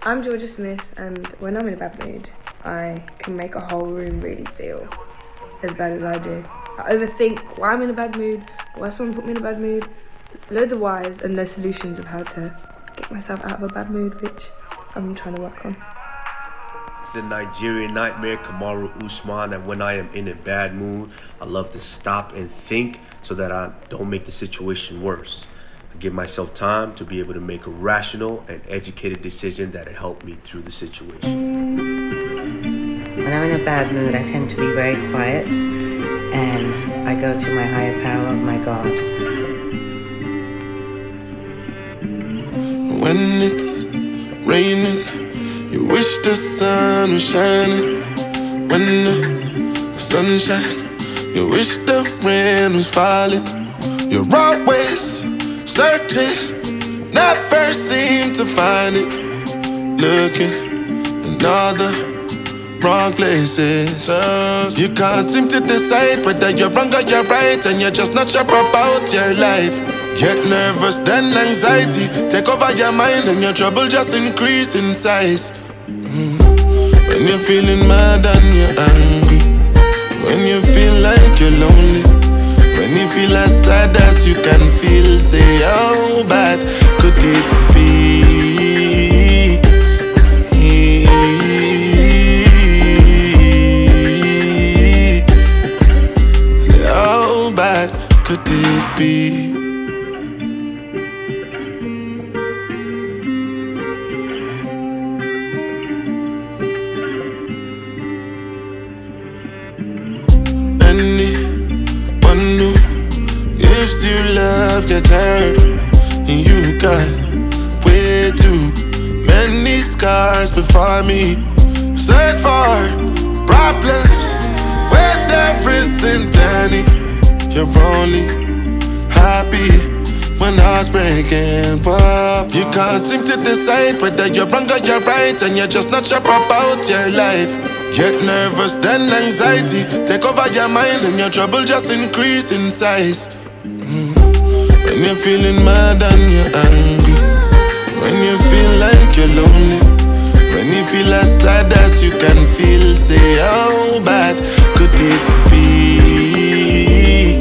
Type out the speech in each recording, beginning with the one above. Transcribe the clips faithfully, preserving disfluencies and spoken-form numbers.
I'm Georgia Smith, and when I'm in a bad mood, I can make a whole room really feel as bad as I do. I overthink why I'm in a bad mood, why someone put me in a bad mood, loads of whys and no solutions of how to get myself out of a bad mood, which I'm trying to work on. It's the Nigerian nightmare, Kamaru Usman, and when I am in a bad mood, I love to stop and think so that I don't make the situation worse. I give myself time to be able to make a rational and educated decision that'll help me through the situation. When I'm in a bad mood, I tend to be very quiet, and I go to my higher power, my God. When it's raining, you wish the sun was shining. When the sun shines, you wish the rain was falling. You're always searching, never seem to find it. Looking in all the wrong places. You can't seem to decide whether you're wrong or you're right, and you're just not sure about your life. Get nervous, then anxiety take over your mind, and your trouble just increase in size. Mm. When you're feeling mad and you're angry, when you feel like you're lonely, when you feel as sad as you can feel, say how bad could it be? Say how bad could it be? You love gets hurt, and you got way too many scars before me. Search for problems where there isn't any. You're only happy when heart's breaking up. You can't seem to decide whether you're wrong or you're right, and you're just not sure about your life. Get nervous, then anxiety take over your mind, and your trouble just increase in size. When you're feeling mad and you're angry, when you feel like you're lonely, when you feel as sad as you can feel, say how bad could it be?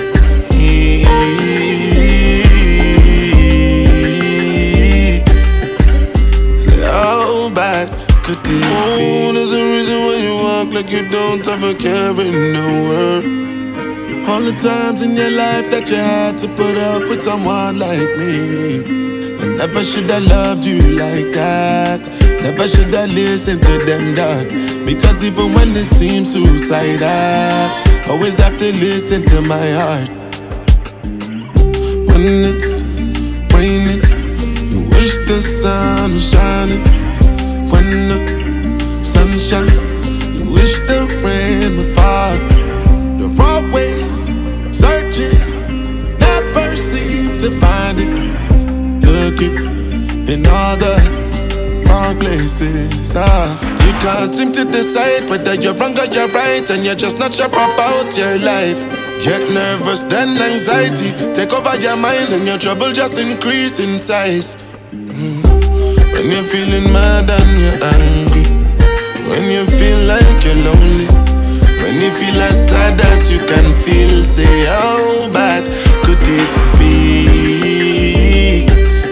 Say how bad could it be? Oh, there's a reason why you walk like you don't have a care in the world. All the times in your life that you had to put up with someone like me. I never should have loved you like that. Never should have listened to them, dog. Because even when it seems suicidal, always have to listen to my heart. When it's raining, you wish the sun was shining. When the sun shines, you wish the rain would fall. You're always searching, never seem to find it. Looking in all the wrong places. Ah, you can't seem to decide whether you're wrong or you're right, and you're just not sure about your life. Get nervous, then anxiety take over your mind, and your trouble just increase in size. Mm. When you're feeling mad and you're angry, when you feel like you're lonely, when you feel as sad as you can feel, say how bad could it be?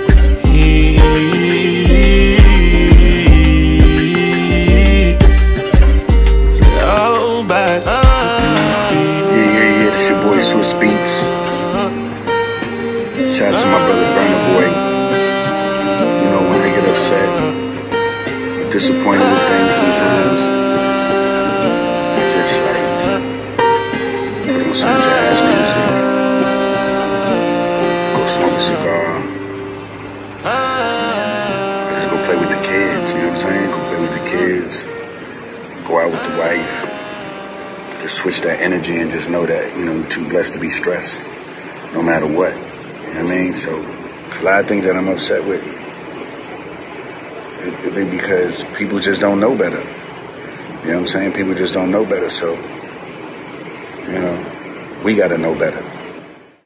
Say how bad could it be? Yeah, yeah, yeah, it's your boy Swiss Beats. Shout out to my brother Burna Boy. You know, when I get upset, disappointed with things sometimes, some jazz music, go smoke a cigar, or just go play with the kids, you know what I'm saying? Go play with the kids, go out with the wife, just switch that energy and just know that, you know, you're too blessed to be stressed, no matter what, you know what I mean? So, a lot of things that I'm upset with, it, it be because people just don't know better, you know what I'm saying? People just don't know better, so, you know, we gotta know better.